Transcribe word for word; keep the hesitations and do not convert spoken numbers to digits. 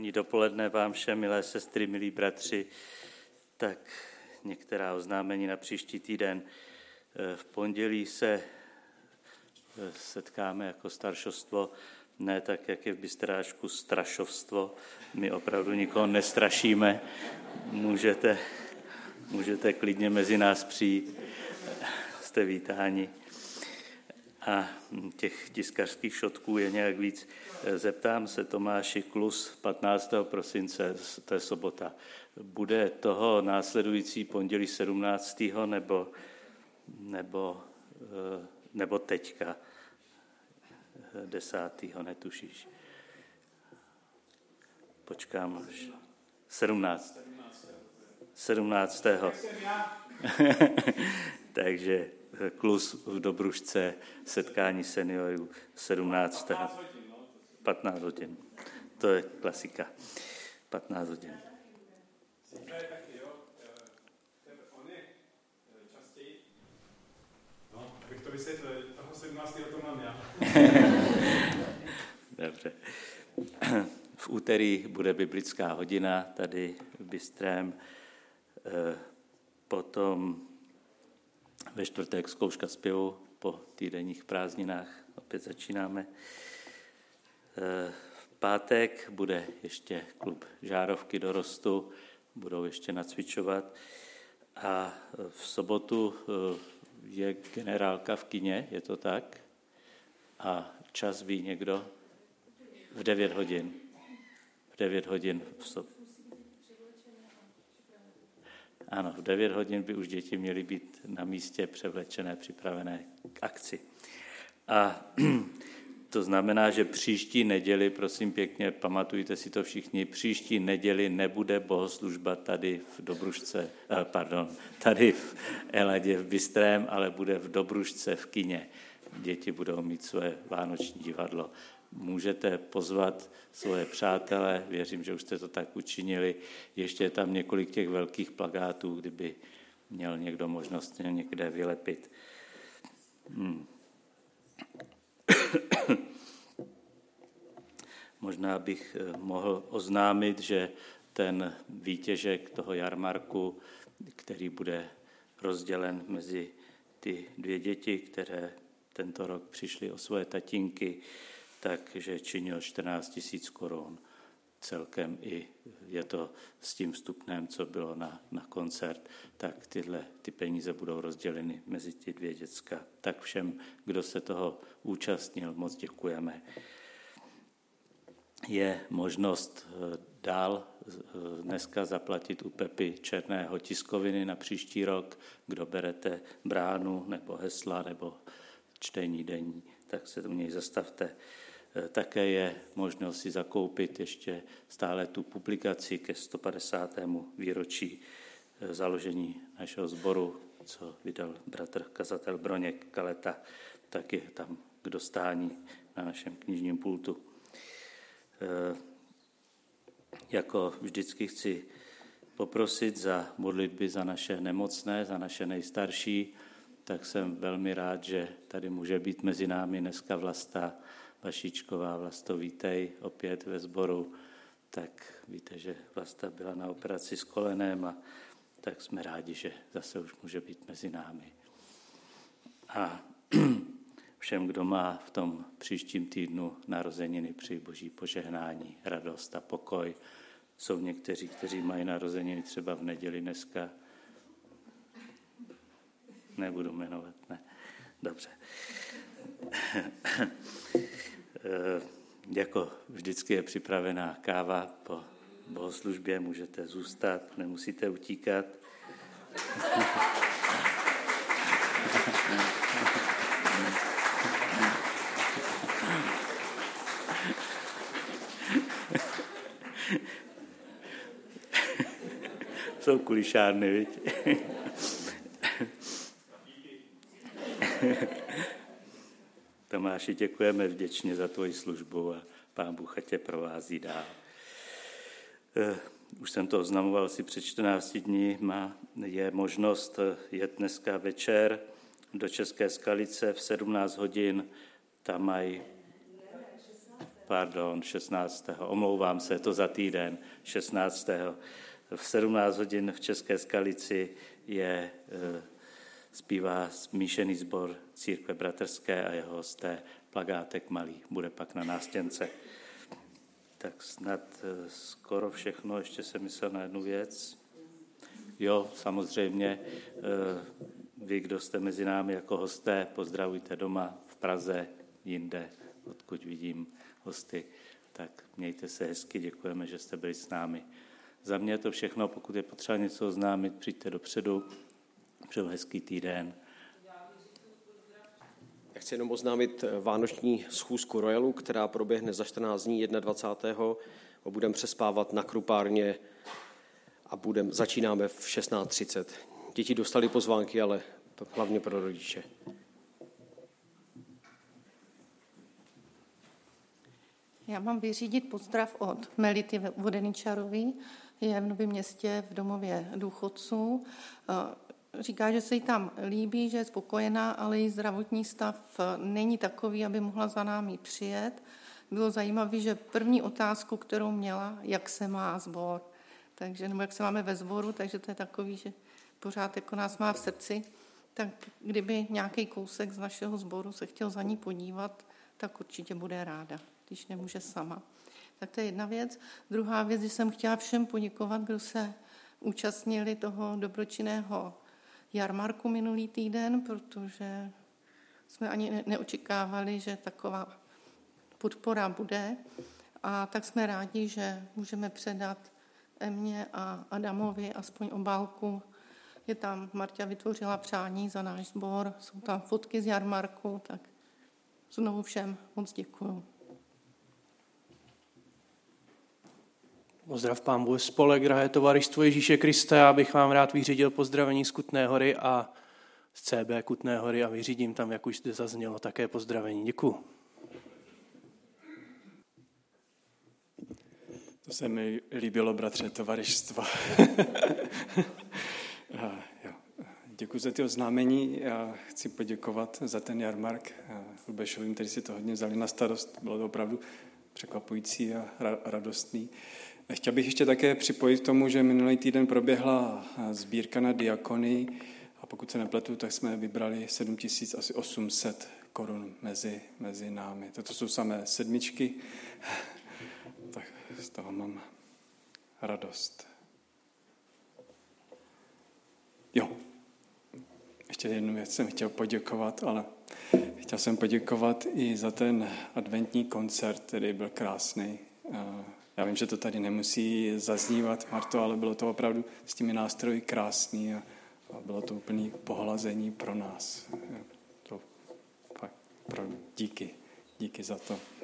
Dopoledne vám všem, milé sestry, milí bratři, tak některá oznámení na příští týden. V pondělí se setkáme jako staršovstvo, ne tak, jak je v Bystrášku strašovstvo. My opravdu nikoho nestrašíme, můžete, můžete klidně mezi nás přijít, jste vítáni. A těch tiskařských šotků je nějak víc. Zeptám se Tomáši Klus patnáctého prosince, to je sobota. Bude toho následující pondělí sedmnáctého nebo, nebo, nebo teďka desátého netušíš? Počkám až. sedmnáctého sedmnáctého Takže Klus v Dobrušce, setkání seniorů sedmnáctého patnáct hodin. To je klasika. patnáct hodin. No, abych to vysvětlil, toho sedmnáctého to mám já. Dobře. V úterý bude biblická hodina tady v Bystrém. Potom ve čtvrtek zkouška zpěvu po týdenních prázdninách. Opět začínáme. V pátek bude ještě klub Žárovky dorostu, budou ještě nacvičovat. A v sobotu je generálka v kině, je to tak? A čas ví někdo? V devět hodin. V devět hodin v sobotu. Ano, v devět hodin by už děti měly být na místě převlečené, připravené k akci. A to znamená, že příští neděli, prosím pěkně, pamatujte si to všichni, příští neděli nebude bohoslužba tady v Dobrušce, pardon, tady v Eladě v Bystrém, ale bude v Dobrušce v kině. Děti budou mít své vánoční divadlo. Můžete pozvat svoje přátele, věřím, že už jste to tak učinili. Ještě je tam několik těch velkých plakátů, kdyby měl někdo možnost někde vylepit. Hmm. Možná bych mohl oznámit, že ten výtěžek toho jarmarku, který bude rozdělen mezi ty dvě děti, které tento rok přišly o svoje tatínky, takže činil čtrnáct tisíc korun. Celkem i je to s tím vstupném, co bylo na, na koncert, tak tyhle ty peníze budou rozděleny mezi ty dvě děcka. Tak všem, kdo se toho účastnil, moc děkujeme. Je možnost dál dneska zaplatit u Pepy Černého tiskoviny na příští rok. Kdo berete bránu nebo hesla nebo čtení denní, tak se u něj zastavte. Také je možnost si zakoupit ještě stále tu publikaci ke sto padesátému výročí založení našeho sboru, co vydal bratr kazatel Broněk Kaleta, tak je tam k dostání na našem knižním pultu. Jako vždycky chci poprosit za modlitby za naše nemocné, za naše nejstarší, tak jsem velmi rád, že tady může být mezi námi dneska Vlasta Vašíčková. Vlasto, vítej opět ve sboru. Tak víte, že Vlasta byla na operaci s kolenem a tak jsme rádi, že zase už může být mezi námi. A všem, kdo má v tom příštím týdnu narozeniny, přeji boží požehnání, radost a pokoj. Jsou někteří, kteří mají narozeniny třeba v neděli dneska. Nebudu jmenovat, ne. Dobře. Jako vždycky je připravená káva po bohoslužbě, můžete zůstat, nemusíte utíkat. Jsou kulišárny, viď? Tomáši, děkujeme vděčně za tvoji službu a Pán Bůh tě provází dál. Už jsem to oznamoval si před čtrnácti dní, má, je možnost jet dneska večer do České Skalice v sedmnáct hodin, tam mají pardon, šestnáctého Omlouvám se, to za týden, šestnáctého V sedmnáct hodin v České Skalici je, zpívá smíšený sbor Církve bratrské a jeho hosté Plagátek Malý. Bude pak na nástěnce. Tak snad skoro všechno, ještě jsem myslel na jednu věc. Jo, samozřejmě, vy, kdo jste mezi námi jako hosté, pozdravujte doma, v Praze, jinde, odkud vidím hosty, tak mějte se hezky, děkujeme, že jste byli s námi. Za mě je to všechno, pokud je potřeba něco oznámit, přijďte dopředu, přeju hezký týden. Já chci jenom oznámit vánoční schůzku Royalu, která proběhne za čtrnáct dní dvacátého prvního Budeme přespávat na Krupárně a budem, začínáme v šestnáct třicet. Děti dostali pozvánky, ale to hlavně pro rodiče. Já mám vyřídit pozdrav od Melity Vodeničarové, je v Novém Městě v domově důchodců. Říká, že se jí tam líbí, že je spokojená, ale její zdravotní stav není takový, aby mohla za námi přijet. Bylo zajímavé, že první otázku, kterou měla, jak se má sbor, takže, nebo jak se máme ve sboru, takže to je takový, že pořád jako nás má v srdci. Tak kdyby nějaký kousek z našeho sboru se chtěl za ní podívat, tak určitě bude ráda, když nemůže sama. Tak to je jedna věc. Druhá věc, že jsem chtěla všem poděkovat, kdo se účastnili toho dobročinného jarmarku minulý týden, protože jsme ani neočekávali, že taková podpora bude. A tak jsme rádi, že můžeme předat Emě a Adamovi aspoň obálku. Je tam, Marta vytvořila přání za náš sbor, jsou tam fotky z jarmarku, tak znovu všem moc děkuju. Pozdrav Pán Bůh, spolek, drahé tovaristvo Ježíše Krista, já bych vám rád vyřídil pozdravení z Kutné Hory a z C B Kutné Hory a vyřídím tam, jak už zde zaznělo, také pozdravení. Děkuju. To se mi líbilo, bratře, tovarištva. Děkuji za ty oznámení. Já chci poděkovat za ten jarmark Lubešovým, kteří si to hodně vzali na starost. Bylo to opravdu překvapující a radostný. Chtěl bych ještě také připojit k tomu, že minulý týden proběhla sbírka na diakony a pokud se nepletu, tak jsme vybrali sedm tisíc osm set korun mezi, mezi námi. Toto jsou samé sedmičky, tak z toho mám radost. Jo, ještě jednu věc jsem chtěl poděkovat, ale chtěl jsem poděkovat i za ten adventní koncert, který byl krásný. Já vím, že to tady nemusí zaznívat, Marto, ale bylo to opravdu s těmi nástroji krásný a bylo to úplný pohlazení pro nás. To fakt, díky, díky za to.